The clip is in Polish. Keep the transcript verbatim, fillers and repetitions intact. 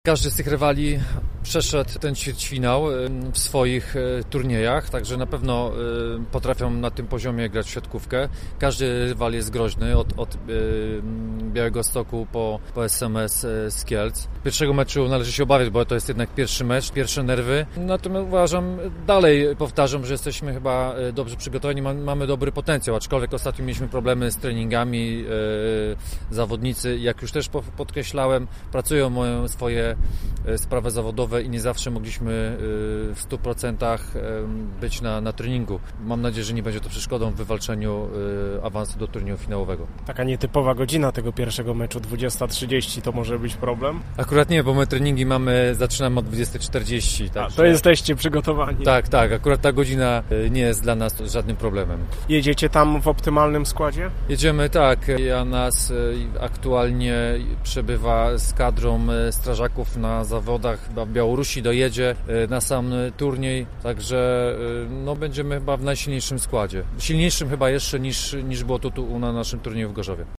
Każdy z tych rywali przeszedł ten ćwierćfinał w swoich turniejach, także na pewno potrafią na tym poziomie grać w siatkówkę. Każdy rywal jest groźny, od, od Białegostoku po, po S M S z Kielc. Pierwszego meczu należy się obawiać, bo to jest jednak pierwszy mecz, pierwsze nerwy. Natomiast uważam, dalej powtarzam, że jesteśmy chyba dobrze przygotowani, mamy dobry potencjał, aczkolwiek ostatnio mieliśmy problemy z treningami. Zawodnicy, jak już też podkreślałem, pracują, mają swoje sprawy zawodowe i nie zawsze mogliśmy w stu procentach być na, na treningu. Mam nadzieję, że nie będzie to przeszkodą w wywalczeniu awansu do turnieju finałowego. Taka nietypowa godzina tego pierwszego meczu, dwudziesta trzydzieści, to może być problem? Akurat nie, bo my treningi mamy, zaczynamy od dwudziesta czterdzieści. Tak, A, to jesteście przygotowani. Tak, tak, akurat ta godzina nie jest dla nas żadnym problemem. Jedziecie tam w optymalnym składzie? Jedziemy, tak. Ja nas aktualnie przebywa z kadrą strażaków na zawodach, chyba w Białorusi dojedzie na sam turniej, także no, będziemy chyba w najsilniejszym składzie. Silniejszym chyba jeszcze niż, niż było to tu na naszym turnieju w Gorzowie.